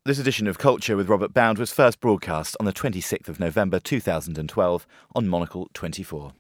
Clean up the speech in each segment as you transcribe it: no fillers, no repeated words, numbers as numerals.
This edition of Culture with Robert Bound was first broadcast on the 26th of November 2012 on Monocle 24.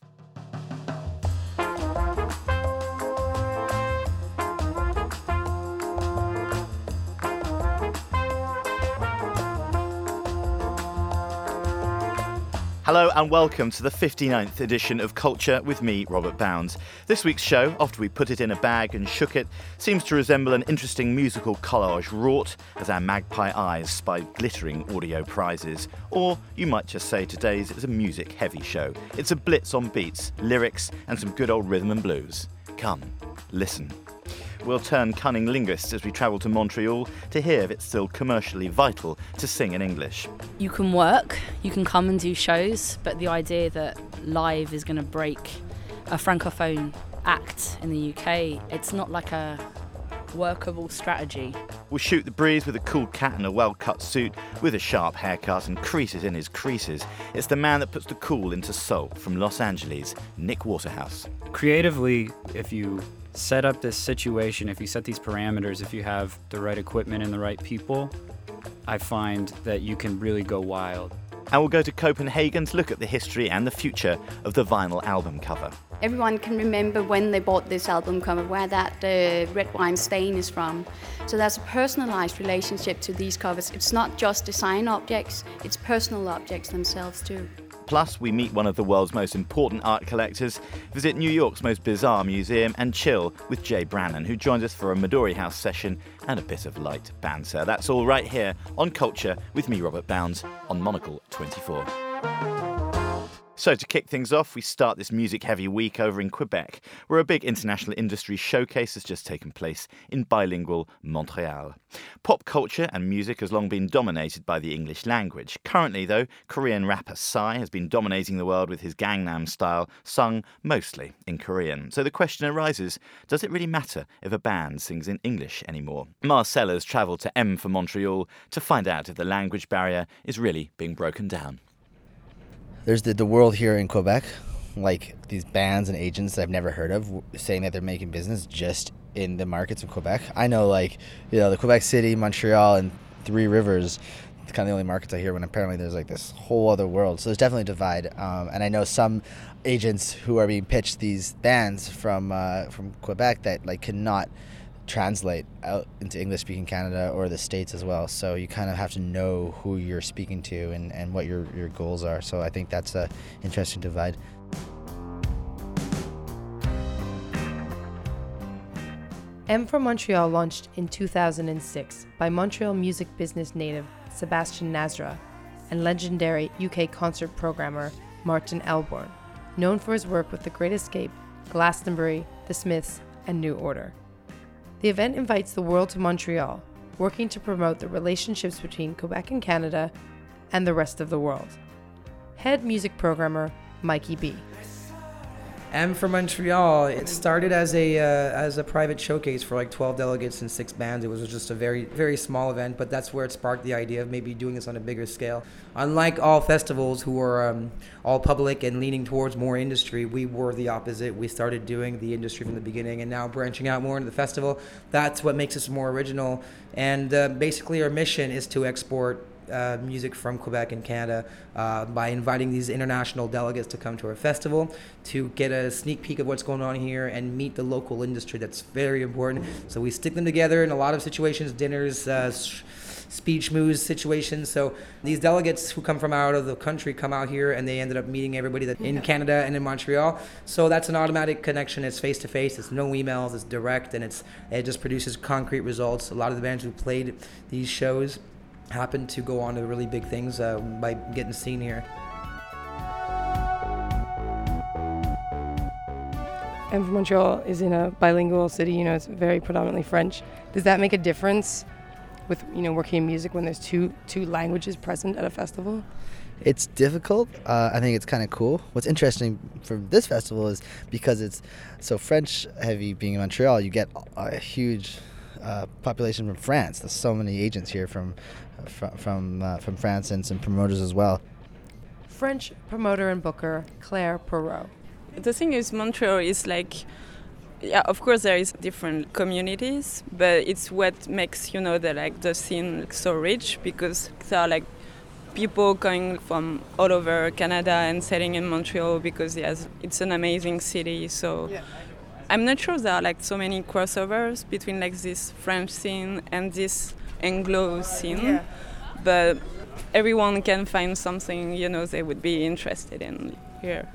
Hello and welcome to the 59th edition of Culture with me, Robert Bounds. This week's show, after we put it in a bag and shook it, seems to resemble an interesting musical collage wrought as our magpie eyes spy glittering audio prizes. Or you might just say today's is a music-heavy show. It's a blitz on beats, lyrics and some good old rhythm and blues. Come, listen. We'll turn cunning linguists as we travel to Montreal to hear if it's still commercially vital to sing in English. You can work, you can come and do shows, but the idea that live is going to break a francophone act in the UK, it's not like a workable strategy. We'll shoot the breeze with a cool cat in a well-cut suit with a sharp haircut and creases in his creases. It's the man that puts the cool into soul from Los Angeles, Nick Waterhouse. Creatively, if you set up this situation, if you set these parameters, if you have the right equipment and the right people, I find that you can really go wild. And we'll go to Copenhagen to look at the history and the future of the vinyl album cover. Everyone can remember when they bought this album cover, where that red wine stain is from. So there's a personalized relationship to these covers. It's not just design objects, it's personal objects themselves too. Plus, we meet one of the world's most important art collectors, visit New York's most bizarre museum, and chill with Jay Brannon, who joins us for a Midori House session and a bit of light banter. That's all right here on Culture with me, Robert Bounds, on Monocle 24. So to kick things off, we start this music-heavy week over in Quebec, where a big international industry showcase has just taken place in bilingual Montreal. Pop culture and music has long been dominated by the English language. Currently, though, Korean rapper Psy has been dominating the world with his Gangnam Style, sung mostly in Korean. So the question arises, does it really matter if a band sings in English anymore? Marcella's travelled to M for Montreal to find out if the language barrier is really being broken down. There's the world here in Quebec, like these bands and agents that I've never heard of saying that they're making business just in the markets of Quebec. I know, the Quebec City, Montreal, and Three Rivers, it's kind of the only markets I hear, when apparently there's like this whole other world. So there's definitely a divide. And I know some agents who are being pitched these bands from Quebec that cannot translate out into English-speaking Canada or the States as well. So you kind of have to know who you're speaking to and what your goals are. So I think that's an interesting divide. M for Montreal launched in 2006 by Montreal music business native Sebastian Nasra and legendary UK concert programmer Martin Elborn, known for his work with The Great Escape, Glastonbury, The Smiths, and New Order. The event invites the world to Montreal, working to promote the relationships between Quebec and Canada and the rest of the world. Head music programmer Mikey B. M for Montreal, it started as a private showcase for 12 delegates and 6 bands. It was just a very, very small event, but that's where it sparked the idea of maybe doing this on a bigger scale. Unlike all festivals who are all public and leaning towards more industry, we were the opposite. We started doing the industry from the beginning and now branching out more into the festival. That's what makes us more original. And basically our mission is to export music from Quebec and Canada by inviting these international delegates to come to our festival to get a sneak peek of what's going on here and meet the local industry. That's very important. So we stick them together in a lot of situations, dinners, speech moves situations. So these delegates who come from out of the country come out here and they ended up meeting everybody that in Canada and in Montreal. So that's an automatic connection. It's face to face. It's no emails. It's direct, and it just produces concrete results. A lot of the bands who played these shows happen to go on to really big things by getting seen here. M for Montreal is in a bilingual city, it's very predominantly French. Does that make a difference with, working in music when there's two languages present at a festival? It's difficult. I think it's kind of cool. What's interesting for this festival is because it's so French heavy being in Montreal, you get a huge population from France. There's so many agents here from France and some promoters as well. French promoter and booker Claire Perrault. The thing is, Montreal is Yeah, of course there is different communities, but it's what makes the scene so rich, because there are like people coming from all over Canada and settling in Montreal because yes, it's an amazing city. So I'm not sure there are like so many crossovers between like this French scene and this Anglo scene, but everyone can find something they would be interested in here.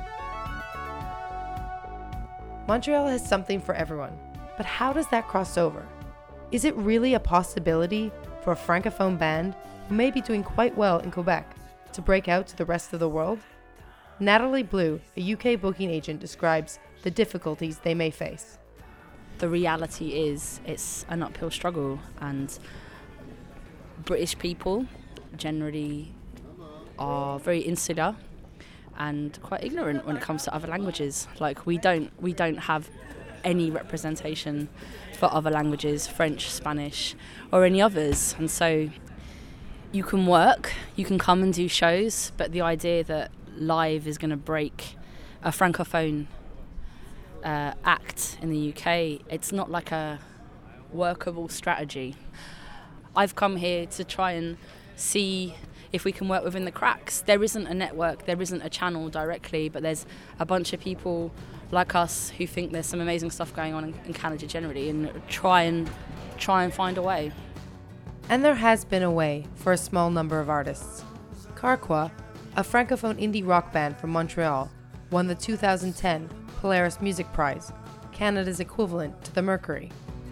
Montreal has something for everyone, but how does that cross over? Is it really a possibility for a francophone band who may be doing quite well in Quebec to break out to the rest of the world? Natalie Blue, a UK booking agent, describes the difficulties they may face. The reality is it's an uphill struggle, and British people generally are very insular and quite ignorant when it comes to other languages. Like we don't have any representation for other languages, French, Spanish, or any others. And so you can work, you can come and do shows, but the idea that live is going to break a francophone act in the UK, it's not like a workable strategy. I've come here to try and see if we can work within the cracks. There isn't a network, there isn't a channel directly, but there's a bunch of people like us who think there's some amazing stuff going on in Canada generally, and try and find a way. And there has been a way for a small number of artists. Carquois, a francophone indie rock band from Montreal, won the 2010 Polaris Music Prize, Canada's equivalent to the Mercury.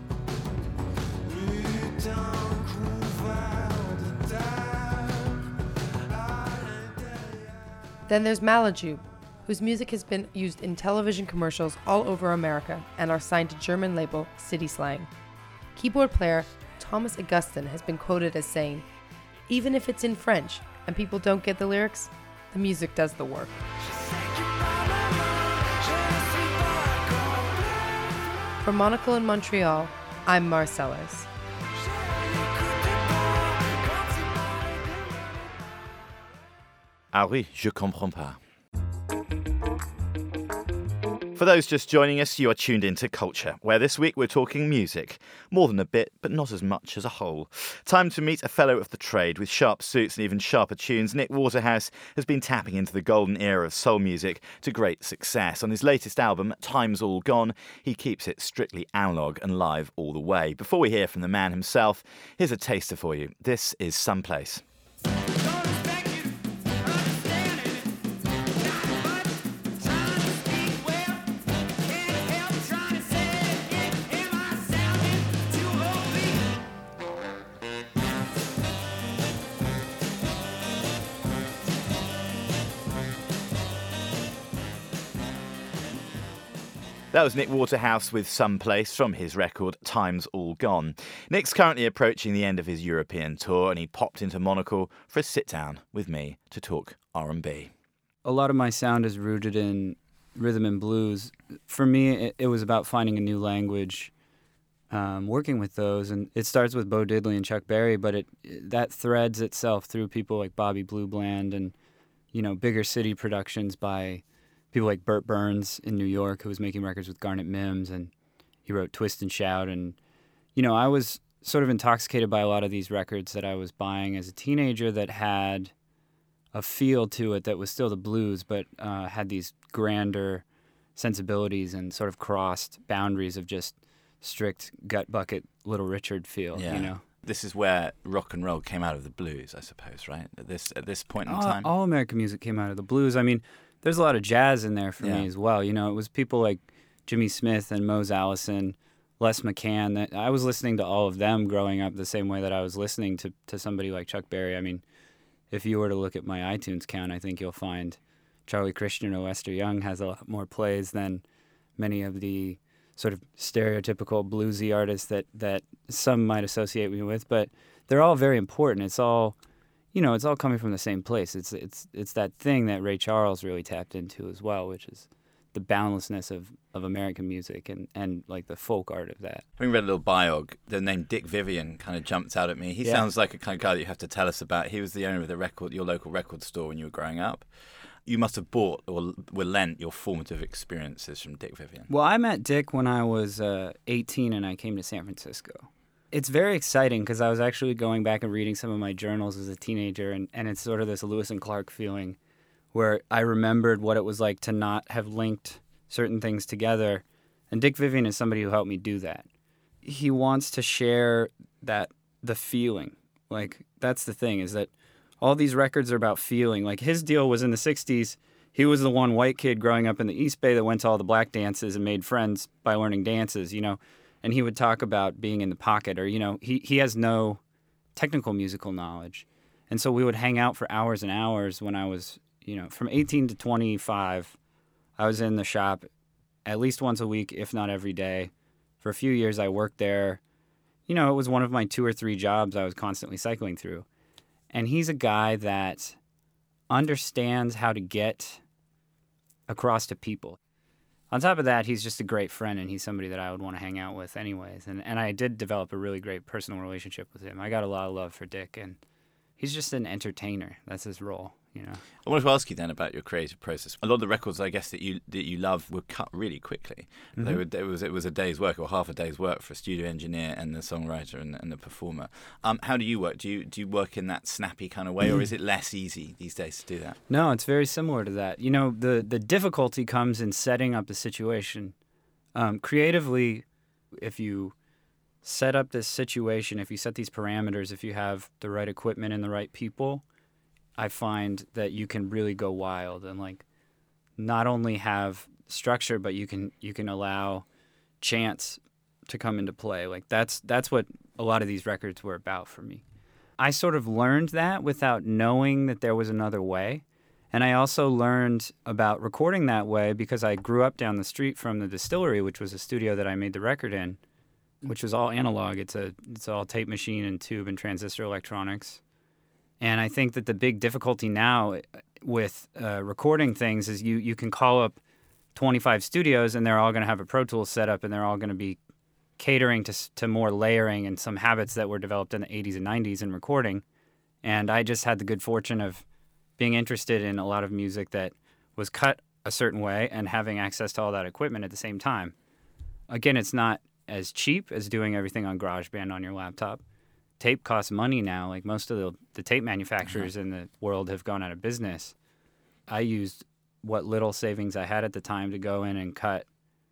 Then there's Malajube, whose music has been used in television commercials all over America and are signed to German label City Slang. Keyboard player Thomas Augustin has been quoted as saying, "Even if it's in French and people don't get the lyrics, the music does the work." For Monocle in Montreal, I'm Marcellus. Ah oui, je comprends pas. For those just joining us, you are tuned into Culture, where this week we're talking music. More than a bit, but not as much as a whole. Time to meet a fellow of the trade. With sharp suits and even sharper tunes, Nick Waterhouse has been tapping into the golden era of soul music to great success. On his latest album, Time's All Gone, he keeps it strictly analog and live all the way. Before we hear from the man himself, here's a taster for you. This is Someplace. That was Nick Waterhouse with Someplace from his record Time's All Gone. Nick's currently approaching the end of his European tour, and he popped into Monocle for a sit-down with me to talk R&B. A lot of my sound is rooted in rhythm and blues. For me, it was about finding a new language, working with those, and it starts with Bo Diddley and Chuck Berry, but that threads itself through people like Bobby Blue Bland and, bigger city productions by people like Burt Burns in New York, who was making records with Garnet Mims, and he wrote Twist and Shout. And, I was sort of intoxicated by a lot of these records that I was buying as a teenager that had a feel to it that was still the blues, but had these grander sensibilities and sort of crossed boundaries of just strict gut bucket Little Richard feel, This is where rock and roll came out of the blues, I suppose, right? At this point in time? All American music came out of the blues. I mean, there's a lot of jazz in there for me as well. It was people like Jimmy Smith and Mose Allison, Les McCann. That I was listening to all of them growing up the same way that I was listening to somebody like Chuck Berry. I mean, if you were to look at my iTunes count, I think you'll find Charlie Christian or Lester Young has a lot more plays than many of the sort of stereotypical bluesy artists that some might associate me with. But they're all very important. It's all it's all coming from the same place. It's that thing that Ray Charles really tapped into as well, which is the boundlessness of American music and like the folk art of that. Having read a little biog, the name Dick Vivian kind of jumped out at me. He sounds like a kind of guy that you have to tell us about. He was the owner of your local record store when you were growing up. you must have bought or were lent your formative experiences from Dick Vivian. Well, I met Dick when I was 18 and I came to San Francisco. It's very exciting because I was actually going back and reading some of my journals as a teenager, and it's sort of this Lewis and Clark feeling where I remembered what it was like to not have linked certain things together. And Dick Vivian is somebody who helped me do that. He wants to share the feeling. Like, that's the thing, is that all these records are about feeling. Like, his deal was in the 60s, he was the one white kid growing up in the East Bay that went to all the black dances and made friends by learning dances, and he would talk about being in the pocket, or, he has no technical musical knowledge. And so we would hang out for hours and hours when I was, from 18 to 25, I was in the shop at least once a week, if not every day. For a few years I worked there. It was one of my 2 or 3 jobs I was constantly cycling through. And he's a guy that understands how to get across to people. On top of that, he's just a great friend, and he's somebody that I would want to hang out with anyways. And I did develop a really great personal relationship with him. I got a lot of love for Dick, and he's just an entertainer. That's his role. I wanted to ask you then about your creative process. A lot of the records, I guess, that you love were cut really quickly. Mm-hmm. It was a day's work or half a day's work for a studio engineer and the songwriter and the performer. How do you work? Do you work in that snappy kind of way, or is it less easy these days to do that? No, it's very similar to that. The difficulty comes in setting up the situation. Creatively, if you set up this situation, if you set these parameters, if you have the right equipment and the right people, I find that you can really go wild and not only have structure, but you can allow chance to come into play. That's what a lot of these records were about for me. I sort of learned that without knowing that there was another way. And I also learned about recording that way because I grew up down the street from the Distillery, which was a studio that I made the record in, which was all analog. It's all tape machine and tube and transistor electronics. And I think that the big difficulty now with recording things is you can call up 25 studios and they're all going to have a Pro Tools setup and they're all going to be catering to more layering and some habits that were developed in the 80s and 90s in recording. And I just had the good fortune of being interested in a lot of music that was cut a certain way and having access to all that equipment at the same time. Again, it's not as cheap as doing everything on GarageBand on your laptop. Tape costs money now. Most of the tape manufacturers in the world have gone out of business. I used what little savings I had at the time to go in and cut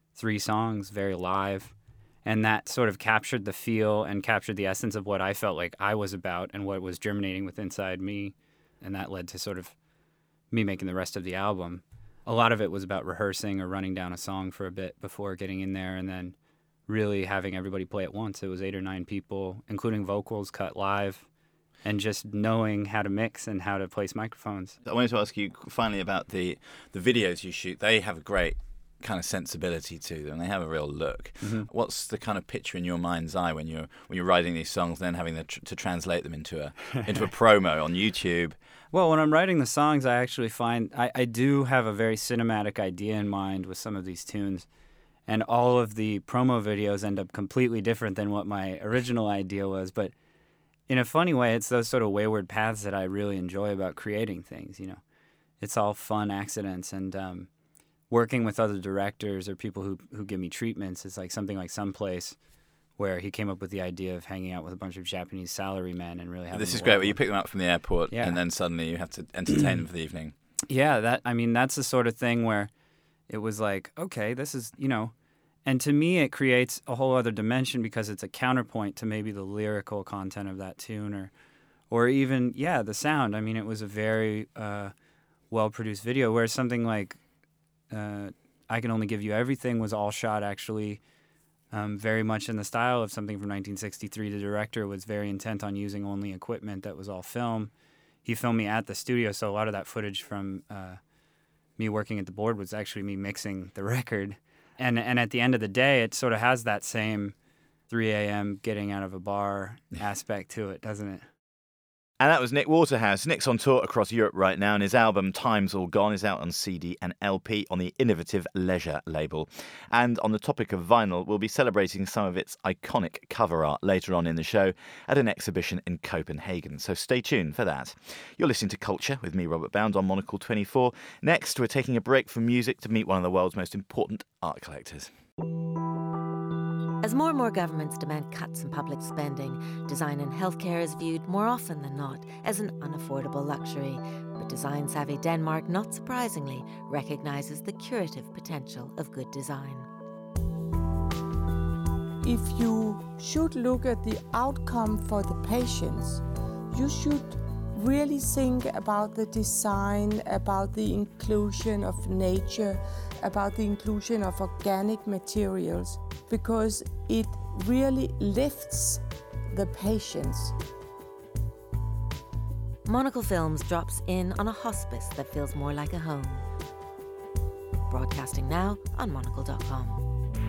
3 songs very live. And that sort of captured the feel and captured the essence of what I felt like I was about and what was germinating within inside me. And that led to sort of me making the rest of the album. A lot of it was about rehearsing or running down a song for a bit before getting in there, and then really having everybody play at once. It was 8 or 9 people, including vocals, cut live, and just knowing how to mix and how to place microphones. I wanted to ask you finally about the videos you shoot. They have a great kind of sensibility to them. They have a real look. Mm-hmm. What's the kind of picture in your mind's eye when you're writing these songs and then having to translate them into a promo on YouTube? Well, when I'm writing the songs, I actually find I do have a very cinematic idea in mind with some of these tunes. And all of the promo videos end up completely different than what my original idea was. But in a funny way, it's those sort of wayward paths that I really enjoy about creating things, It's all fun accidents. And working with other directors or people who give me treatments is something like Someplace, where he came up with the idea of hanging out with a bunch of Japanese salarymen and really having This is great, where you pick them up from the airport and then suddenly you have to entertain them for the evening. Yeah, that's the sort of thing where it was okay, this is, and to me it creates a whole other dimension because it's a counterpoint to maybe the lyrical content of that tune or even, the sound. I mean, it was a very well-produced video where something like I Can Only Give You Everything was all shot actually very much in the style of something from 1963. The director was very intent on using only equipment that was all film. He filmed me at the studio, so a lot of that footage from me working at the board was actually me mixing the record. And at the end of the day, it sort of has that same 3 a.m. getting out of a bar aspect to it, doesn't it? And that was Nick Waterhouse. Nick's on tour across Europe right now, and his album Time's All Gone is out on CD and LP on the Innovative Leisure label. And on the topic of vinyl, we'll be celebrating some of its iconic cover art later on in the show at an exhibition in Copenhagen. So stay tuned for that. You're listening to Culture with me, Robert Bound, on Monocle 24. Next, we're taking a break from music to meet one of the world's most important art collectors. As more and more governments demand cuts in public spending, design in healthcare is viewed more often than not as an unaffordable luxury. But design-savvy Denmark, not surprisingly, recognises the curative potential of good design. If you should look at the outcome for the patients, you should really think about the design, about the inclusion of nature, about the inclusion of organic materials, because it really lifts the patients. Monocle Films drops in on a hospice that feels more like a home. Broadcasting now on monocle.com.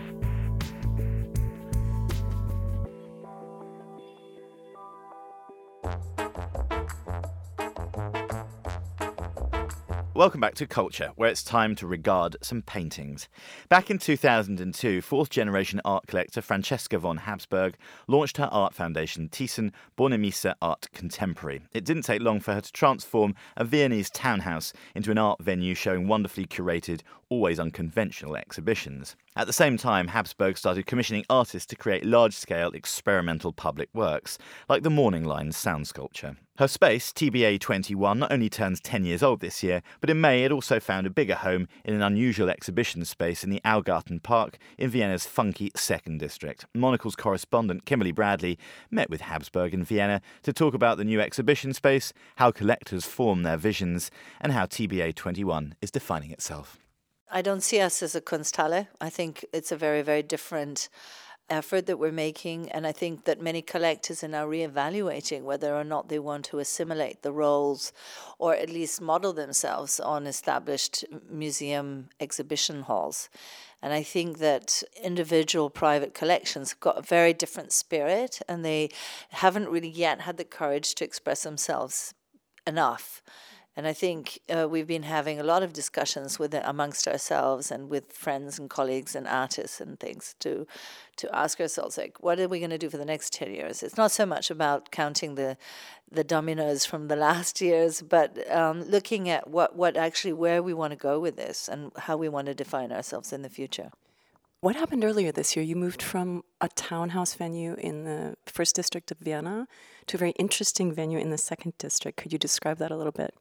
Welcome back to Culture, where it's time to regard some paintings. Back in 2002, fourth-generation art collector Francesca von Habsburg launched her art foundation, Thyssen-Bornemisza Art Contemporary. It didn't take long for her to transform a Viennese townhouse into an art venue showing wonderfully curated, always unconventional exhibitions. At the same time, Habsburg started commissioning artists to create large-scale experimental public works, like the Morning Lines sound sculpture. Her space, TBA 21, not only turns 10 years old this year, but in May it also found a bigger home in an unusual exhibition space in the Augarten Park in Vienna's funky Second District. Monocle's correspondent Kimberly Bradley met with Habsburg in Vienna to talk about the new exhibition space, how collectors form their visions, and how TBA 21 is defining itself. I don't see us as a Kunsthalle. I think it's a very, very different effort that we're making, and I think that many collectors are now reevaluating whether or not they want to assimilate the roles or at least model themselves on established museum exhibition halls. And I think that individual private collections have got a very different spirit, and they haven't really yet had the courage to express themselves enough. And I think we've been having a lot of discussions amongst ourselves and with friends and colleagues and artists and things to ask ourselves, like, what are we going to do for the next 10 years? It's not so much about counting the dominoes from the last years, but looking at what actually where we want to go with this and how we want to define ourselves in the future. What happened earlier this year? You moved from a townhouse venue in the first district of Vienna to a very interesting venue in the second district. Could you describe that a little bit?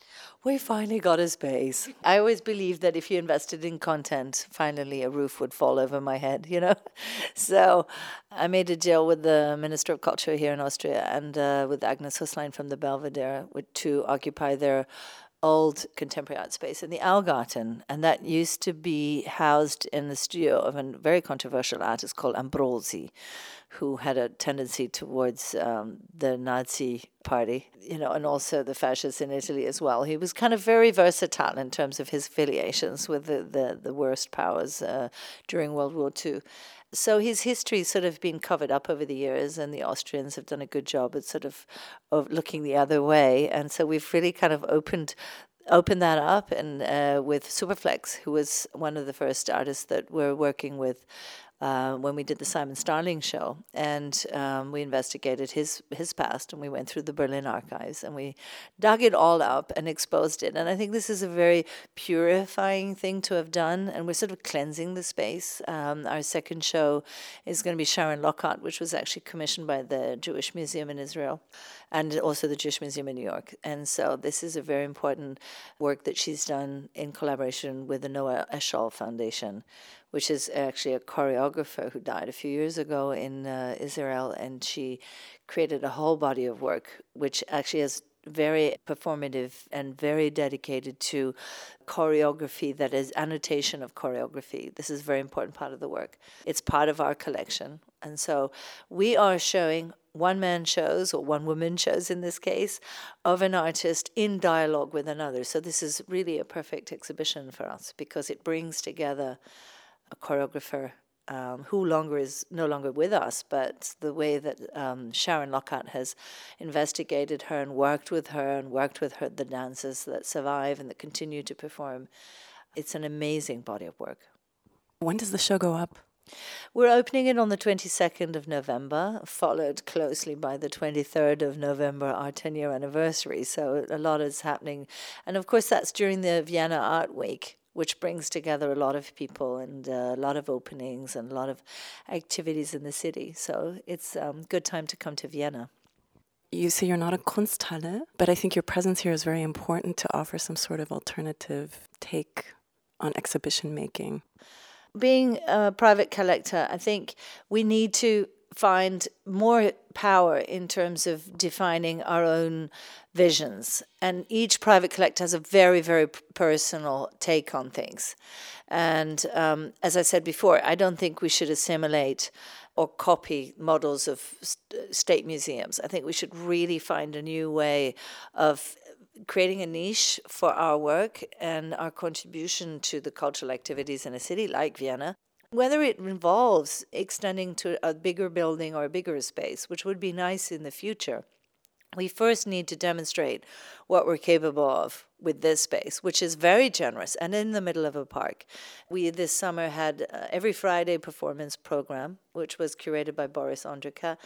We finally got a space. I always believed that if you invested in content, finally a roof would fall over my head, you know? So I made a deal with the Minister of Culture here in Austria and with Agnes Huslein from the Belvedere to occupy their old contemporary art space in the Augarten. And that used to be housed in the studio of a very controversial artist called Ambrosi, who had a tendency towards the Nazi party, you know, and also the fascists in Italy as well. He was kind of very versatile in terms of his affiliations with the worst powers during World War II. So his history sort of been covered up over the years, and the Austrians have done a good job at sort of looking the other way. And so we've really kind of opened that up, and with Superflex, who was one of the first artists that we're working with when we did the Simon Starling show, and we investigated his past, and we went through the Berlin archives, and we dug it all up and exposed it. And I think this is a very purifying thing to have done, and we're sort of cleansing the space. Our second show is going to be Sharon Lockhart, which was actually commissioned by the Jewish Museum in Israel, and also the Jewish Museum in New York. And so this is a very important work that she's done in collaboration with the Noah Eshol Foundation, which is actually a choreographer who died a few years ago in Israel, and she created a whole body of work which actually is very performative and very dedicated to choreography, that is annotation of choreography. This is a very important part of the work. It's part of our collection. And so we are showing one-man shows, or one-woman shows in this case, of an artist in dialogue with another. So this is really a perfect exhibition for us because it brings together a choreographer, who is no longer with us, but the way that Sharon Lockhart has investigated her and worked with her the dancers that survive and that continue to perform. It's an amazing body of work. When does the show go up? We're opening it on the 22nd of November, followed closely by the 23rd of November, our 10-year anniversary. So a lot is happening. And of course, that's during the Vienna Art Week, which brings together a lot of people and a lot of openings and a lot of activities in the city. So it's a good time to come to Vienna. You say you're not a Kunsthalle, but I think your presence here is very important to offer some sort of alternative take on exhibition making. Being a private collector, I think we need to find more power in terms of defining our own visions. And each private collector has a very, very personal take on things. And as I said before, I don't think we should assimilate or copy models of state museums. I think we should really find a new way of creating a niche for our work and our contribution to the cultural activities in a city like Vienna, whether it involves extending to a bigger building or a bigger space, which would be nice in the future. We first need to demonstrate what we're capable of with this space, which is very generous and in the middle of a park. We this summer had every Friday performance program, which was curated by Boris Ondrejka,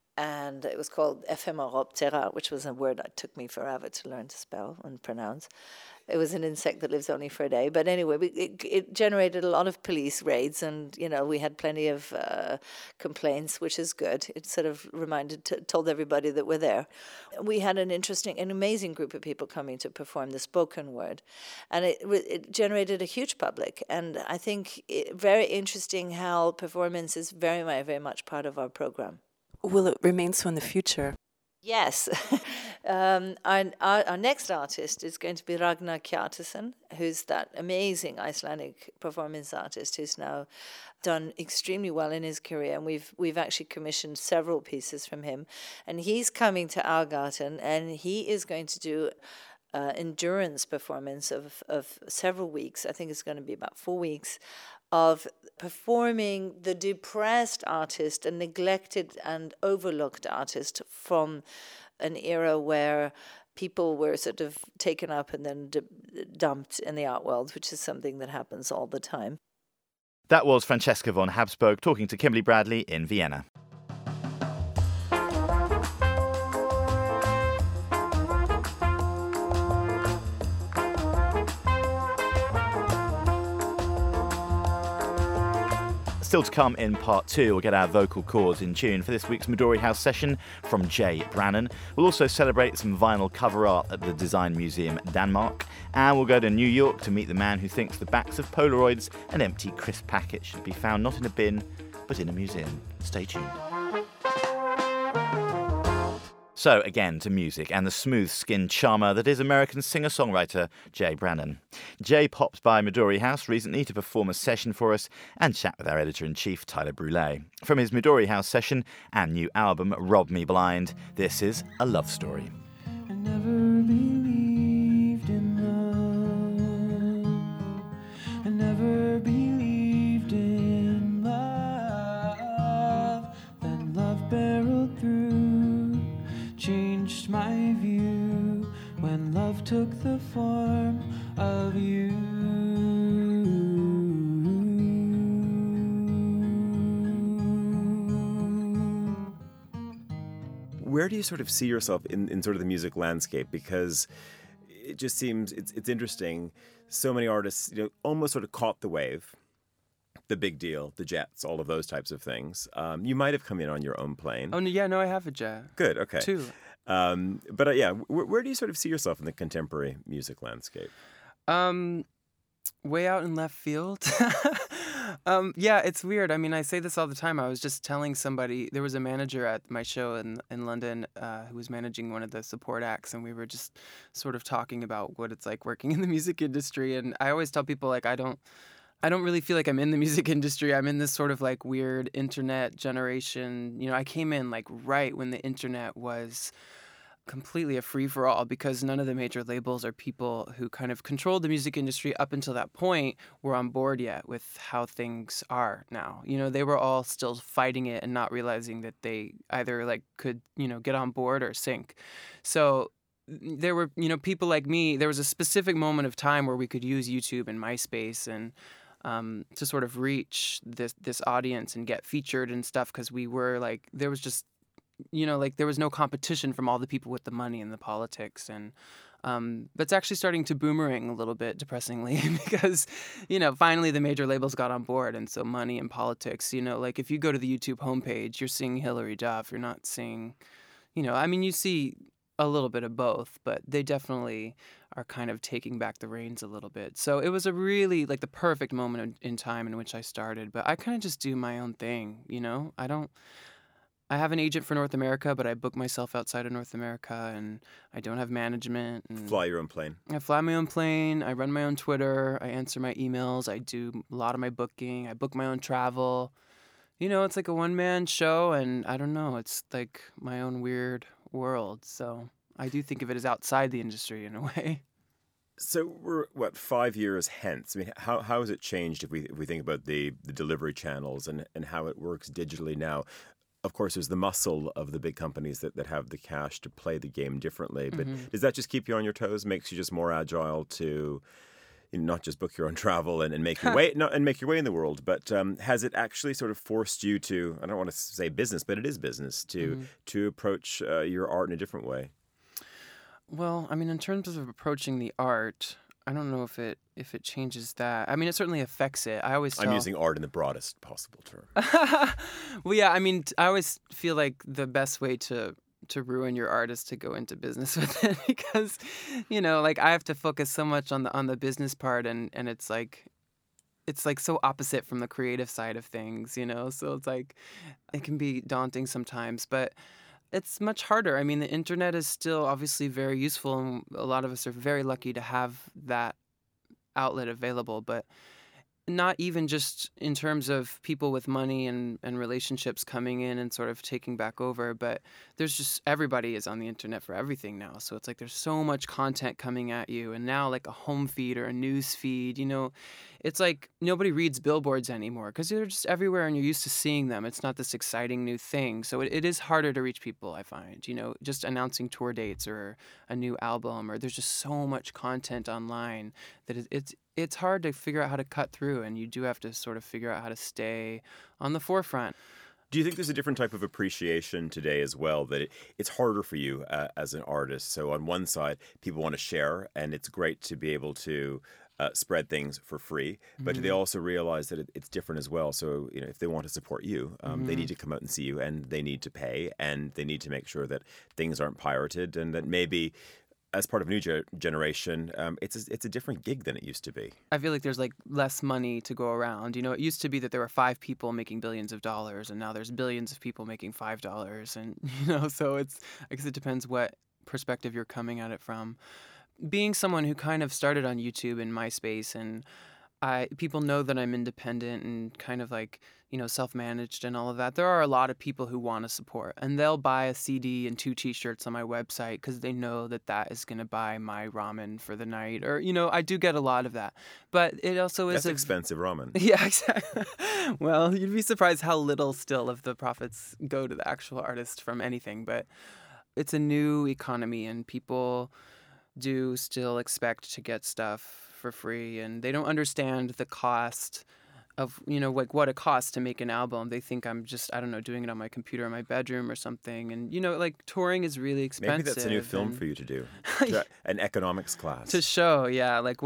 and it was called Ephemeroptera, which was a word that took me forever to learn to spell and pronounce. It was an insect that lives only for a day. But anyway, it generated a lot of police raids, and, we had plenty of complaints, which is good. It sort of told everybody that we're there. We had an amazing group of people coming to perform the spoken word, and it generated a huge public. And I think very interesting how performance is very, very much part of our program. Will it remain so in the future? Yes. Our next artist is going to be Ragnar Kjartason, who's that amazing Icelandic performance artist who's now done extremely well in his career. And we've actually commissioned several pieces from him. And he's coming to Argarten, and he is going to do endurance performance of several weeks. I think it's going to be about 4 weeks of performing the depressed artist, a neglected and overlooked artist from an era where people were sort of taken up and then dumped in the art world, which is something that happens all the time. That was Francesca von Habsburg talking to Kimberly Bradley in Vienna. Still to come in part 2, we'll get our vocal cords in tune for this week's Midori House session from Jay Brannan. We'll also celebrate some vinyl cover art at the Design Museum Denmark. And we'll go to New York to meet the man who thinks the backs of Polaroids and empty crisp packets should be found not in a bin, but in a museum. Stay tuned. So again to music and the smooth-skinned charmer that is American singer-songwriter Jay Brannan. Jay popped by Midori House recently to perform a session for us and chat with our editor-in-chief Tyler Brûlé. From his Midori House session and new album Rob Me Blind, this is A Love Story. I never believed in love. I never believed in love. Then love barreled through. Changed my view when love took the form of you. Where do you sort of see yourself in sort of the music landscape? Because it just seems it's interesting. So many artists, almost sort of caught the wave. The Big Deal, the Jets, all of those types of things. You might have come in on your own plane. Oh, yeah, no, I have a jet. Good, okay. 2. But where do you sort of see yourself in the contemporary music landscape? Way out in left field. Yeah, it's weird. I mean, I say this all the time. I was just telling somebody, there was a manager at my show in London who was managing one of the support acts, and we were just sort of talking about what it's like working in the music industry. And I always tell people, I don't really feel like I'm in the music industry. I'm in this sort of weird internet generation. I came in right when the internet was completely a free-for-all because none of the major labels or people who kind of controlled the music industry up until that point were on board yet with how things are now. You know, they were all still fighting it and not realizing that they either like could, you know, get on board or sink. So there were, you know, people like me. There was a specific moment of time where we could use YouTube and MySpace and to sort of reach this audience and get featured and stuff because we were like, there was just, you know, like there was no competition from all the people with the money and the politics. And but it's actually starting to boomerang a little bit, depressingly, because, you know, finally the major labels got on board. And so money and politics, you know, like if you go to the YouTube homepage, you're seeing Hilary Duff. You're not seeing, you know, I mean, you see a little bit of both, but they definitely are kind of taking back the reins a little bit. So it was a really like the perfect moment in time in which I started. But I kind of just do my own thing, you know, I have an agent for North America, but I book myself outside of North America, and I don't have management. And Fly your own plane. I fly my own plane. I run my own Twitter. I answer my emails. I do a lot of my booking. I book my own travel. You know, it's like a one-man show, and I don't know. It's like my own weird world. So I do think of it as outside the industry in a way. So we're, 5 years hence? I mean, how has it changed if we think about the delivery channels and how it works digitally now? Of course, there's the muscle of the big companies that have the cash to play the game differently. But does that just keep you on your toes? Makes you just more agile to, you know, not just book your own travel and make your way make your way in the world, but has it actually sort of forced you to, I don't want to say business, but it is business, to approach your art in a different way? Well, I mean, in terms of approaching the art, I don't know if it changes that. I mean, it certainly affects it. I'm using art in the broadest possible term. Well, yeah, I mean, I always feel like the best way to ruin your art is to go into business with it because, you know, like I have to focus so much on the business part and it's like so opposite from the creative side of things, you know? So it's like it can be daunting sometimes, but it's much harder. I mean, the internet is still obviously very useful, and a lot of us are very lucky to have that outlet available, but not even just in terms of people with money and relationships coming in and sort of taking back over, but there's just everybody is on the internet for everything now. So it's like there's so much content coming at you, and now like a home feed or a news feed, you know, it's like nobody reads billboards anymore because they're just everywhere and you're used to seeing them. It's not this exciting new thing. So it is harder to reach people, I find, you know, just announcing tour dates or a new album, or there's just so much content online that it's hard to figure out how to cut through, and you do have to sort of figure out how to stay on the forefront. Do you think there's a different type of appreciation today as well, that it's harder for you as an artist? So on one side, people want to share, and it's great to be able to spread things for free, but do they also realize that it's different as well? So, you know, if they want to support you, they need to come out and see you, and they need to pay, and they need to make sure that things aren't pirated, and that maybe as part of a new generation, it's a different gig than it used to be. I feel like there's like less money to go around. You know, it used to be that there were 5 people making billions of dollars, and now there's billions of people making $5. And, you know, so I guess it depends what perspective you're coming at it from. Being someone who kind of started on YouTube and MySpace, and people know that I'm independent and kind of like, you know, self-managed and all of that. There are a lot of people who want to support, and they'll buy a CD and 2 T-shirts on my website because they know that is going to buy my ramen for the night. Or, you know, I do get a lot of that, but it also is expensive ramen. Yeah, exactly. Well, you'd be surprised how little still of the profits go to the actual artist from anything. But it's a new economy, and people do still expect to get stuff for free, and they don't understand the cost of, you know, like what it costs to make an album. They think I'm just, I don't know, doing it on my computer in my bedroom or something. And, you know, like touring is really expensive. Maybe that's a new film for you to do, an economics class. To show, yeah, like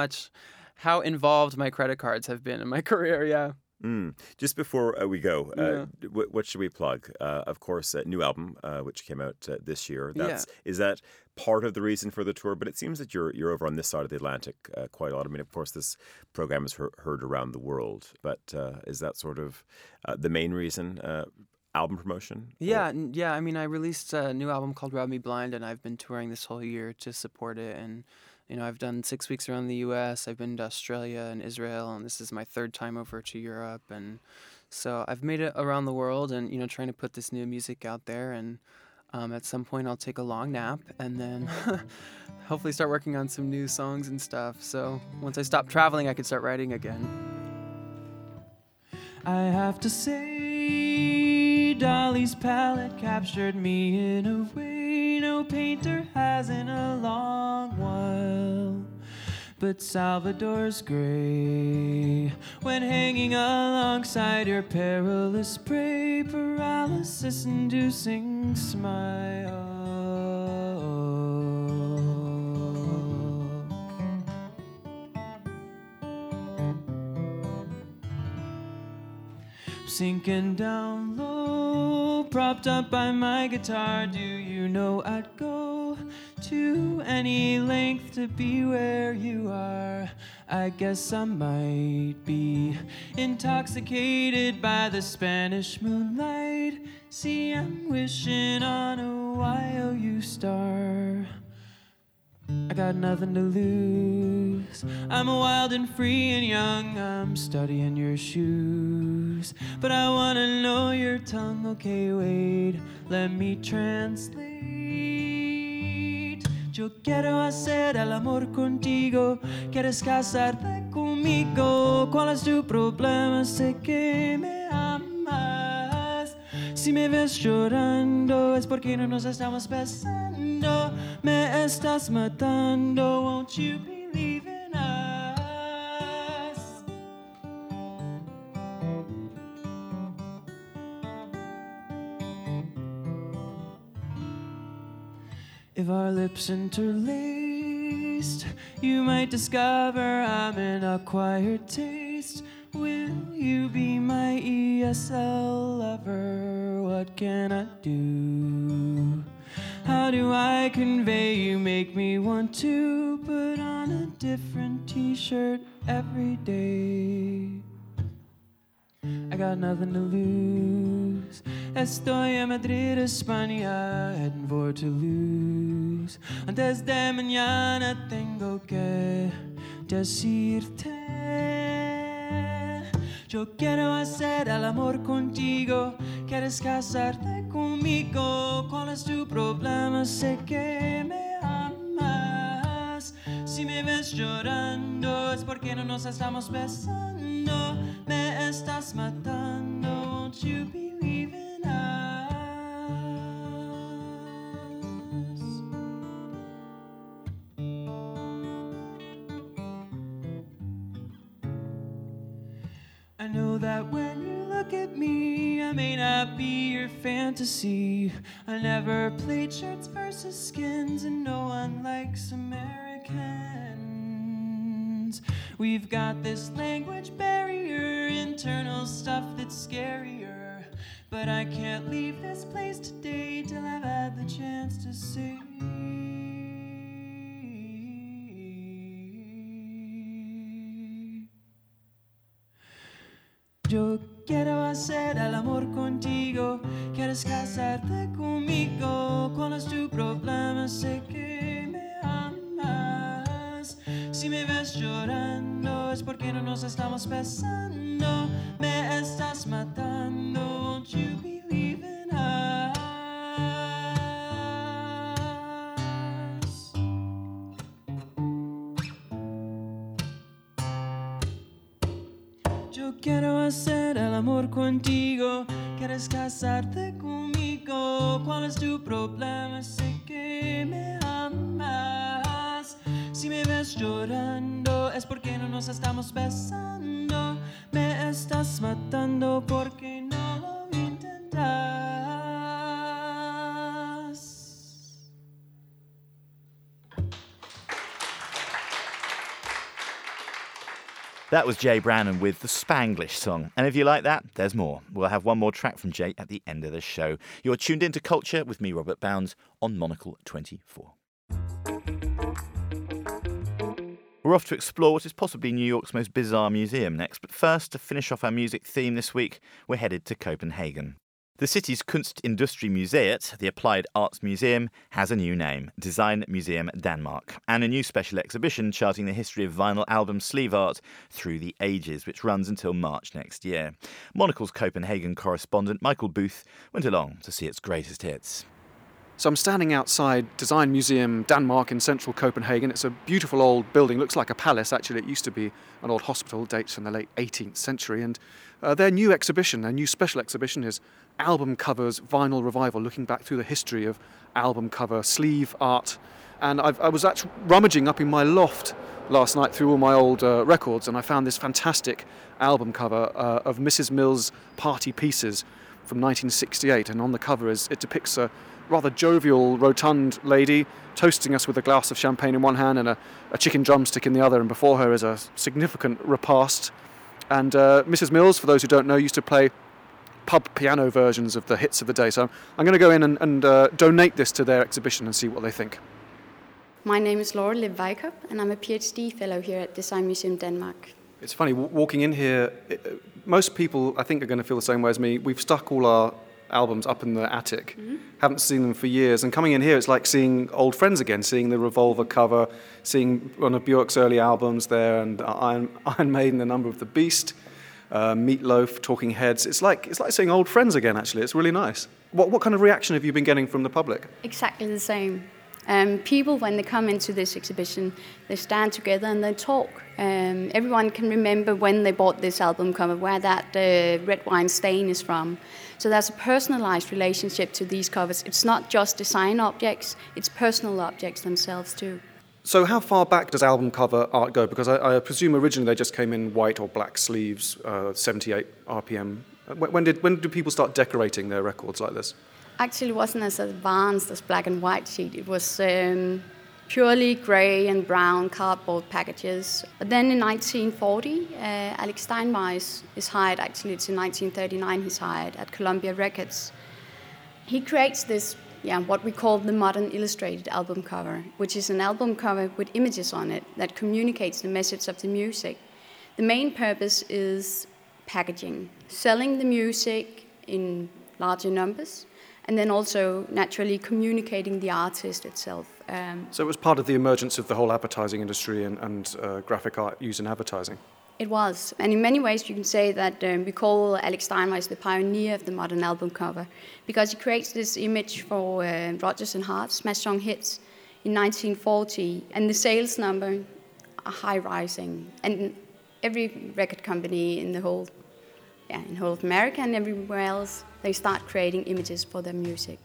how involved my credit cards have been in my career, yeah. Just before we go, what should we plug? Of course, a new album, which came out this year. Is that part of the reason for the tour? But it seems that you're over on this side of the Atlantic quite a lot. I mean, of course, this program is heard around the world. But is that sort of the main reason? Album promotion? Yeah. I mean, I released a new album called Rub Me Blind, and I've been touring this whole year to support it. And you know, I've done 6 weeks around the U.S. I've been to Australia and Israel, and this is my 3rd time over to Europe. And so I've made it around the world, and, you know, trying to put this new music out there. And At some point, I'll take a long nap and then hopefully start working on some new songs and stuff. So once I stop traveling, I can start writing again. I have to say, Dali's palette captured me in a way no painter has in a long while. But Salvador's gray, when hanging alongside your perilous prey, paralysis-inducing smile. Sinking down low, propped up by my guitar. Do you know I'd go to any length to be where you are? I guess I might be intoxicated by the Spanish moonlight. See, I'm wishing on a YOU star. I got nothing to lose. I'm wild and free and young. I'm studying your shoes. But I wanna know your tongue. Okay, wait, let me translate. Yo quiero hacer el amor contigo. ¿Quieres casarte conmigo? ¿Cuál es tu problema? Sé que me amas. Si me ves llorando es porque no nos estamos besando. Me estás matando. Won't you believe in us? If our lips interlaced, you might discover I'm an acquired taste. Will you be my ESL lover? What can I do? How do I convey you make me want to put on a different t-shirt every day? I got nothing to lose. Estoy en Madrid, España, heading for Toulouse. Antes de mañana tengo que decirte. Yo quiero hacer el amor contigo. ¿Quieres casarte conmigo? ¿Cuál es tu problema? Sé que me amas. Si me ves llorando es porque no nos estamos besando. Me estás matando. Won't you believe in us? I know that when you look at me, I may not be your fantasy. I never played shirts versus skins, and no one likes Americans. We've got this language barrier, internal stuff that's scarier. But I can't leave this place today till I've had the chance to say. Yo quiero hacer el amor contigo. ¿Quieres casarte conmigo? ¿Cuál es tu problema? Sé que me amas. Si me ves llorando es porque no nos estamos besando. Me estás matando. Won't you believe in us? Yo quiero hacer el amor contigo. ¿Quieres casarte conmigo? ¿Cuál es tu problema? Sé que me amas. Si me ves llorando es porque no nos estamos besando. Me estás matando porque no lo intentas. That was Jay Brannon with the Spanglish song. And if you like that, there's more. We'll have one more track from Jay at the end of the show. You're tuned into Culture with me, Robert Bounds, on Monocle 24. We're off to explore what is possibly New York's most bizarre museum next. But first, to finish off our music theme this week, we're headed to Copenhagen. The city's Kunstindustrimuseet, the Applied Arts Museum, has a new name, Design Museum Denmark, and a new special exhibition charting the history of vinyl album sleeve art through the ages, which runs until March next year. Monocle's Copenhagen correspondent Michael Booth went along to see its greatest hits. So I'm standing outside Design Museum Denmark in central Copenhagen. It's a beautiful old building, looks like a palace actually. It used to be an old hospital, dates from the late 18th century. And their new exhibition, their new special exhibition is Album Covers Vinyl Revival, looking back through the history of album cover sleeve art. And I was actually rummaging up in my loft last night through all my old records, and I found this fantastic album cover of Mrs. Mills' Party Pieces from 1968. And on the cover it depicts a rather jovial, rotund lady toasting us with a glass of champagne in one hand and a chicken drumstick in the other, and before her is a significant repast. And Mrs. Mills, for those who don't know, used to play pub piano versions of the hits of the day. So I'm going to go in and donate this to their exhibition and see what they think. My name is Laura Liv Weikup, and I'm a PhD fellow here at Design Museum Denmark. It's funny, walking in here, most people I think are going to feel the same way as me. We've stuck all our albums up in the attic, haven't seen them for years, and coming in here it's like seeing old friends again, seeing the Revolver cover, seeing one of Björk's early albums there, and Iron Maiden, A Number of the Beast, Meatloaf, Talking Heads. It's like seeing old friends again, actually. It's really nice. What kind of reaction have you been getting from the public? Exactly the same. People, when they come into this exhibition, they stand together and they talk. Everyone can remember when they bought this album cover, where that red wine stain is from. So there's a personalized relationship to these covers. It's not just design objects, it's personal objects themselves too. So how far back does album cover art go? Because I presume originally they just came in white or black sleeves, 78 RPM. When did people start decorating their records like this? Actually, it wasn't as advanced as black and white sheet. It was purely grey and brown cardboard packages. But then in 1940, Alex Steinmeier is hired, actually it's in 1939 he's hired at Columbia Records. He creates this, what we call the modern illustrated album cover, which is an album cover with images on it that communicates the message of the music. The main purpose is packaging, selling the music in larger numbers, and then also naturally communicating the artist itself. So it was part of the emergence of the whole advertising industry and graphic art used in advertising? It was, and in many ways you can say that we call Alex Steinmeier the pioneer of the modern album cover, because he creates this image for Rodgers and Hart, Smash Song Hits, in 1940, and the sales number are high rising, and every record company in the whole of America and everywhere else, they start creating images for their music.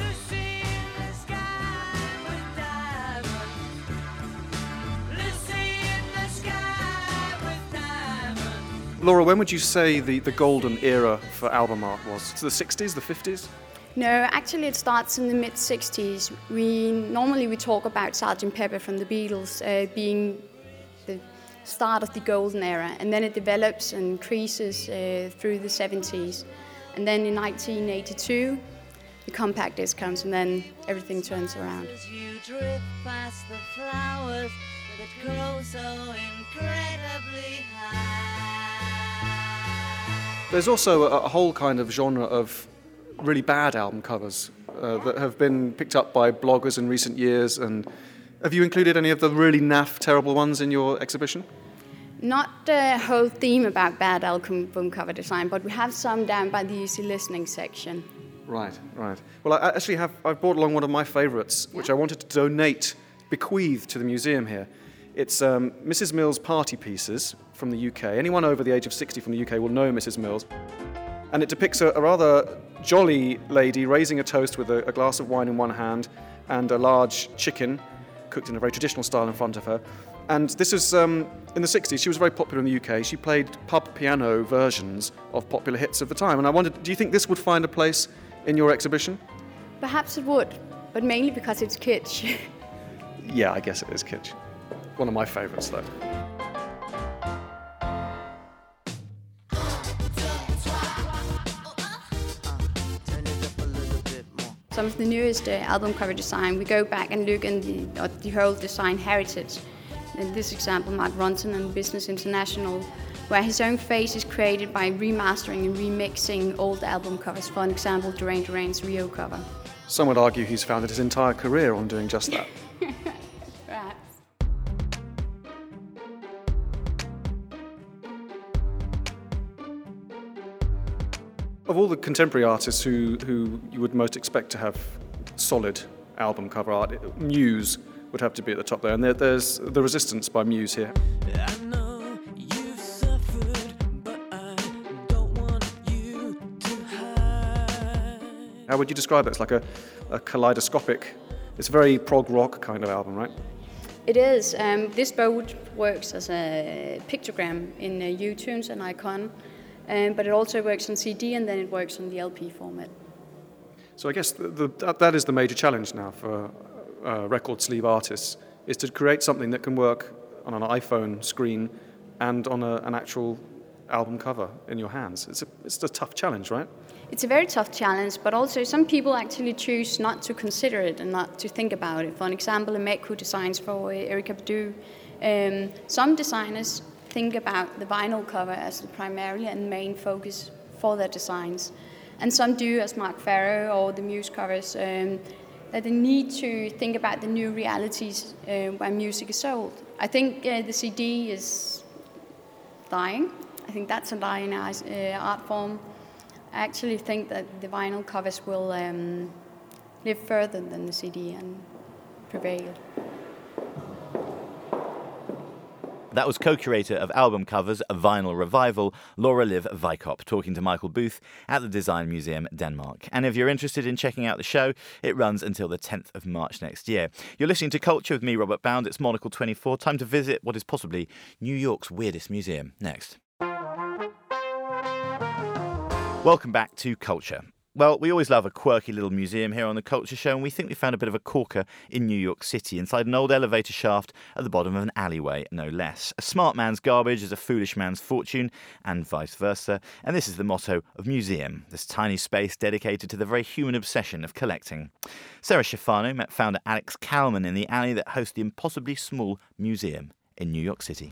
Laura, when would you say the golden era for album art was? The 60s, the 50s? No, actually it starts in the mid-60s. We talk about Sgt. Pepper from the Beatles being the start of the golden era, and then it develops and increases through the 70s. And then in 1982, the compact disc comes, and then everything turns around. You drift past the flowers that grow so incredibly high. There's also a whole kind of genre of really bad album covers that have been picked up by bloggers in recent years. And have you included any of the really naff, terrible ones in your exhibition? Not the whole theme about bad album cover design, but we have some down by the easy listening section. Right. Well, I've brought along one of my favourites, which I wanted to bequeath to the museum here. It's Mrs. Mills' Party Pieces from the UK. Anyone over the age of 60 from the UK will know Mrs. Mills. And it depicts a rather jolly lady raising a toast with a glass of wine in one hand and a large chicken cooked in a very traditional style in front of her. And this is, in the 60s, she was very popular in the UK. She played pub piano versions of popular hits of the time. And I wondered, do you think this would find a place in your exhibition? Perhaps it would, but mainly because it's kitsch. Yeah, I guess it is kitsch. One of my favourites, though. Some of the newest album cover design, we go back and look at the whole design heritage. In this example, Mark Ronson and Business International, where his own face is created by remastering and remixing old album covers. For example, Duran Duran's Rio cover. Some would argue he's founded his entire career on doing just that. Perhaps. Of all the contemporary artists who you would most expect to have solid album cover art, Muse would have to be at the top there. And there's The Resistance by Muse here. I know you've suffered, but I don't want you to hide. How would you describe it? It's like a kaleidoscopic, it's a very prog rock kind of album, right? It is. This boat works as a pictogram in U-Tunes and Icon, but it also works on CD and then it works on the LP format. So I guess that is the major challenge now for record sleeve artists, is to create something that can work on an iPhone screen and on an actual album cover in your hands. It's a tough challenge, right? It's a very tough challenge, but also some people actually choose not to consider it and not to think about it. For example, Emek, who designs for Erykah Badu, some designers think about the vinyl cover as the primary and main focus for their designs. And some do, as Mark Farrow or the Muse covers, that they need to think about the new realities where music is sold. I think the CD is dying. I think that's a dying art form. I actually think that the vinyl covers will live further than the CD and prevail. That was co-curator of album covers, Vinyl Revival, Laura Liv Vykop, talking to Michael Booth at the Design Museum, Denmark. And if you're interested in checking out the show, it runs until the 10th of March next year. You're listening to Culture with me, Robert Bound. It's Monocle 24. Time to visit what is possibly New York's weirdest museum. Next. Welcome back to Culture. Well, we always love a quirky little museum here on The Culture Show, and we think we found a bit of a corker in New York City, inside an old elevator shaft at the bottom of an alleyway, no less. A smart man's garbage is a foolish man's fortune, and vice versa. And this is the motto of Museum, this tiny space dedicated to the very human obsession of collecting. Sarah Schifano met founder Alex Kalman in the alley that hosts the impossibly small museum in New York City.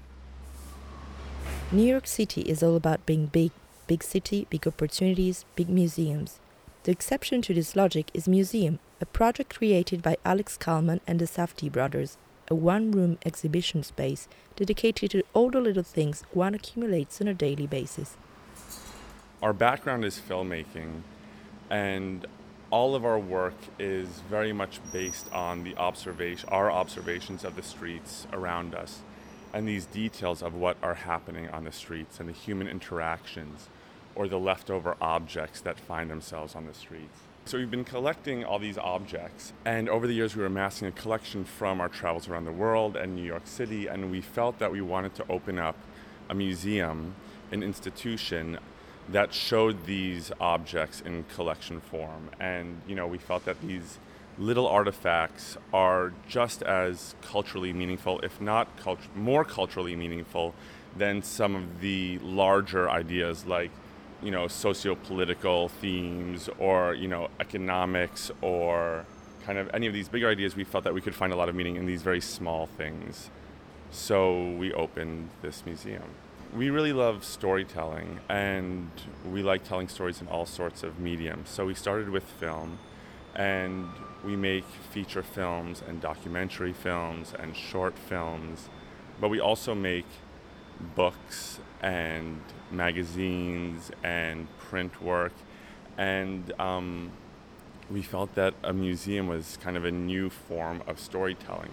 New York City is all about being big. Big city, big opportunities, big museums. The exception to this logic is Museum, a project created by Alex Kalman and the Safdie brothers, a one-room exhibition space dedicated to all the little things one accumulates on a daily basis. Our background is filmmaking, and all of our work is very much based on our observations of the streets around us, and these details of what are happening on the streets and the human interactions or the leftover objects that find themselves on the streets. So we've been collecting all these objects, and over the years we were amassing a collection from our travels around the world and New York City, and we felt that we wanted to open up a museum, an institution that showed these objects in collection form. And we felt that these little artifacts are just as culturally meaningful, if not more culturally meaningful, than some of the larger ideas like socio-political themes or economics or kind of any of these bigger ideas. We felt that we could find a lot of meaning in these very small things. So we opened this museum. We really love storytelling, and we like telling stories in all sorts of mediums. So we started with film, and we make feature films and documentary films and short films, but we also make books and magazines and print work, and we felt that a museum was kind of a new form of storytelling.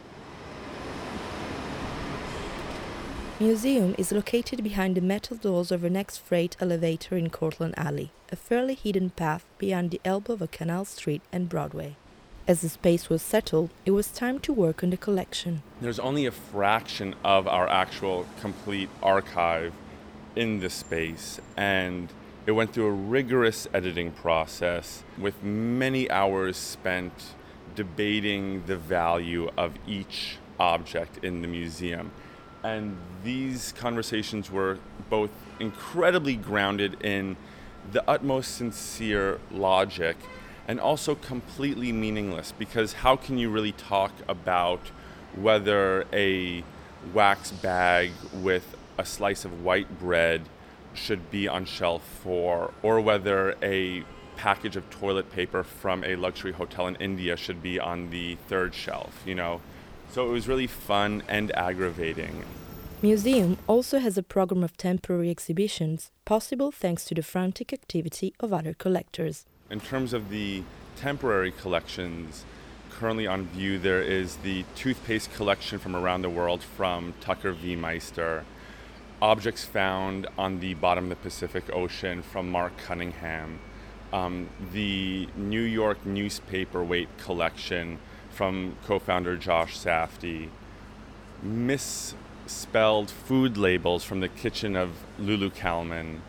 Museum is located behind the metal doors of our next freight elevator in Cortlandt Alley, a fairly hidden path behind the elbow of a Canal Street and Broadway. As the space was settled, it was time to work on the collection. There's only a fraction of our actual complete archive in this space, and it went through a rigorous editing process with many hours spent debating the value of each object in the museum. And these conversations were both incredibly grounded in the utmost sincere logic and also completely meaningless, because how can you really talk about whether a wax bag with a slice of white bread should be on shelf 4, or whether a package of toilet paper from a luxury hotel in India should be on the 3rd shelf, So it was really fun and aggravating. Museum also has a program of temporary exhibitions, possible thanks to the frantic activity of other collectors. In terms of the temporary collections currently on view, there is the toothpaste collection from around the world from Tucker V. Meister, objects found on the bottom of the Pacific Ocean from Mark Cunningham, the New York newspaper weight collection from co-founder Josh Safdie, misspelled food labels from the kitchen of Lulu Kalman,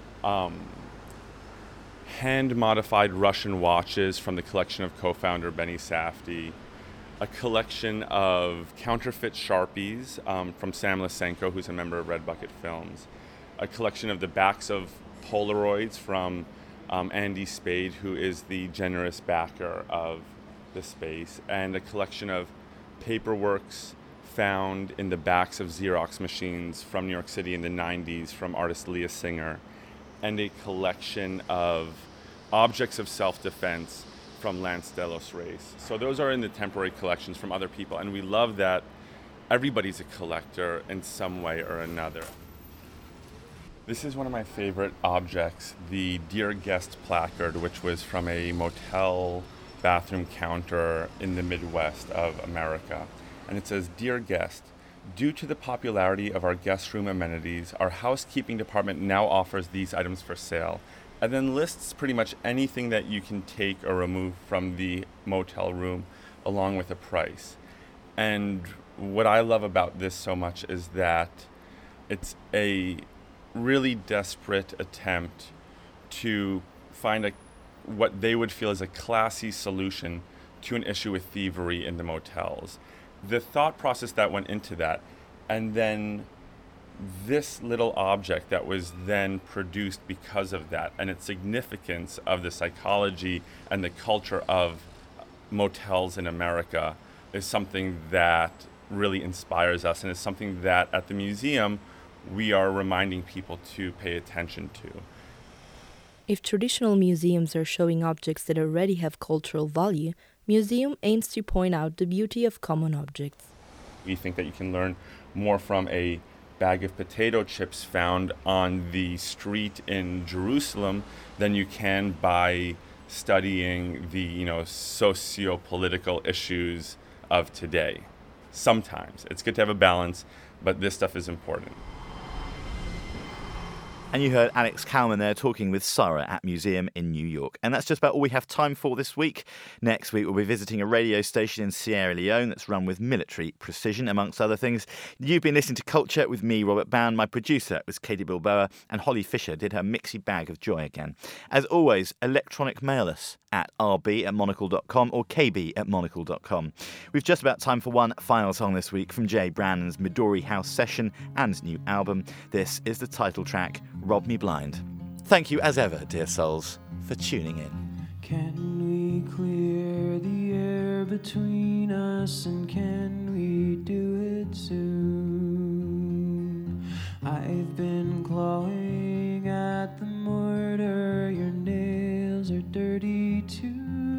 hand-modified Russian watches from the collection of co-founder Benny Safdie, a collection of counterfeit Sharpies from Sam Lysenko, who's a member of Red Bucket Films, a collection of the backs of Polaroids from Andy Spade, who is the generous backer of the space, and a collection of paperworks found in the backs of Xerox machines from New York City in the 90s from artist Leah Singer, and a collection of objects of self-defense from Lance Delos Reyes. So those are in the temporary collections from other people, and we love that everybody's a collector in some way or another. This is one of my favorite objects, the Dear Guest placard, which was from a motel bathroom counter in the Midwest of America. And it says, "Dear Guest, due to the popularity of our guest room amenities, our housekeeping department now offers these items for sale," and then lists pretty much anything that you can take or remove from the motel room along with a price. And what I love about this so much is that it's a really desperate attempt to find what they would feel is a classy solution to an issue with thievery in the motels. The thought process that went into that, and then this little object that was then produced because of that, and its significance of the psychology and the culture of motels in America, is something that really inspires us, and is something that at the museum we are reminding people to pay attention to. If traditional museums are showing objects that already have cultural value, museum aims to point out the beauty of common objects. We think that you can learn more from a bag of potato chips found on the street in Jerusalem than you can by studying the, socio-political issues of today. Sometimes. It's good to have a balance, but this stuff is important. And you heard Alex Kalman there talking with Sarah at Museum in New York. And that's just about all we have time for this week. Next week, we'll be visiting a radio station in Sierra Leone that's run with military precision, amongst other things. You've been listening to Culture with me, Robert Bound. My producer was Katie Bilboa, and Holly Fisher did her mixy bag of joy again. As always, electronic mail us at rb@monocle.com or kb@monocle.com. We've just about time for one final song this week from Jay Brannan's Midori House session and new album. This is the title track, Rob Me Blind. Thank you as ever, dear souls, for tuning in. Can we clear the air between us, and can we do it soon? I've been clawing at the mortar, your nails are dirty too.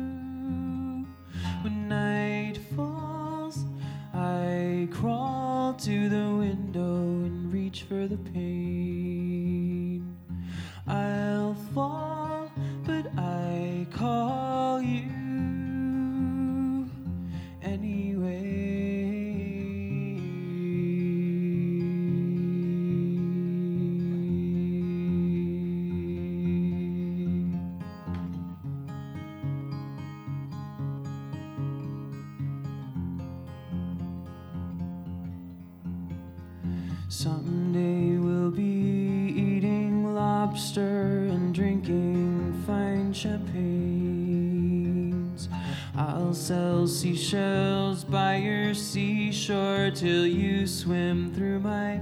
When night falls, I crawl to the window and reach for the pane. I'll fall, but I call you anyway. Someday we'll be eating lobster and drinking fine champagnes. I'll sell seashells by your seashore till you swim through my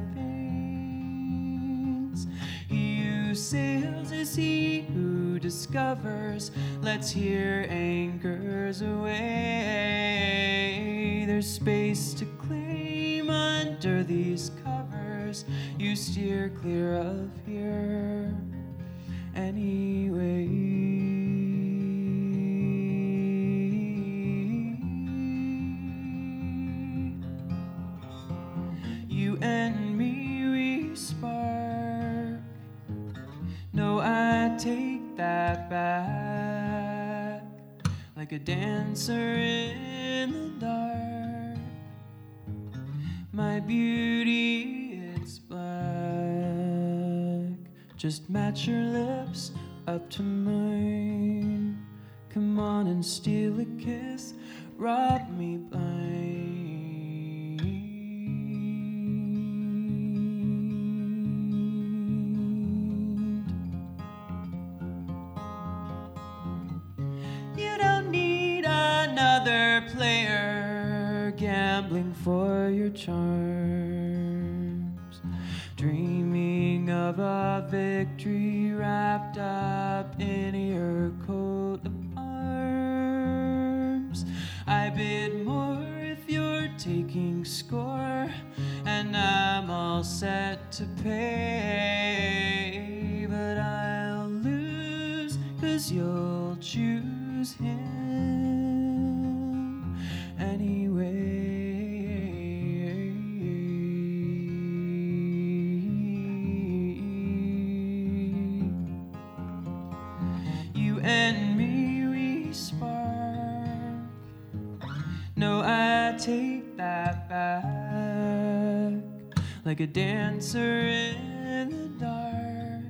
veins. He who sails is he who discovers. Let's hear anchors away. There's space to claim under these covers. You steer clear of here anyway. You and me, we spark. No, I take that back. a dancer in the dark. My beauty, it's black. Just match your lips up to mine. Come on and steal a kiss, rob me blind. You don't need another player gambling for your charms, dreaming of a victory wrapped up in your coat of arms. I bid more if you're taking score, and I'm all set to pay, but I'll lose 'cause you'll choose him anyway. You and me, we spark. No, I take that back. Like a dancer in the dark.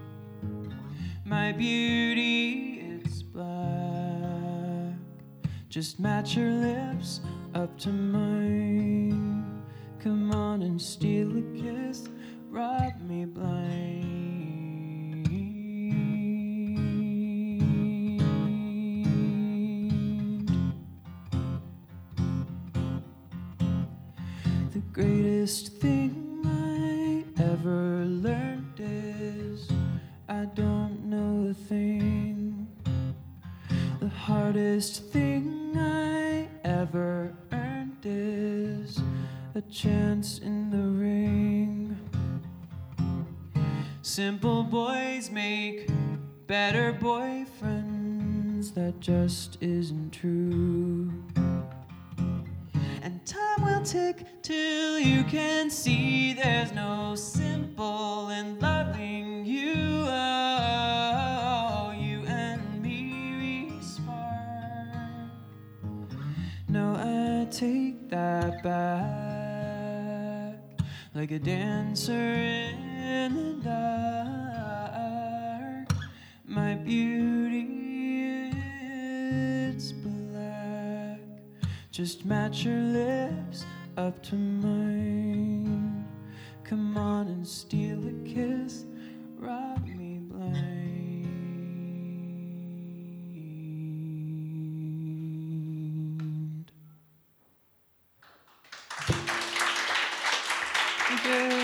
My beauty, it's black. Just match your lips up to mine. Come on and steal a kiss, rob me blind. The greatest thing I ever learned is I don't know a thing. The hardest thing I ever earned is a chance in the ring. Simple boys make better boyfriends, that just isn't true. And time will tick till you can see there's no simple in loving you. Oh, you and me, we spark. No, I take that back. Like a dancer in the dark. My beauty, it's black. Just match your lips up to mine. Come on and steal a kiss, rob me blind. Thank you.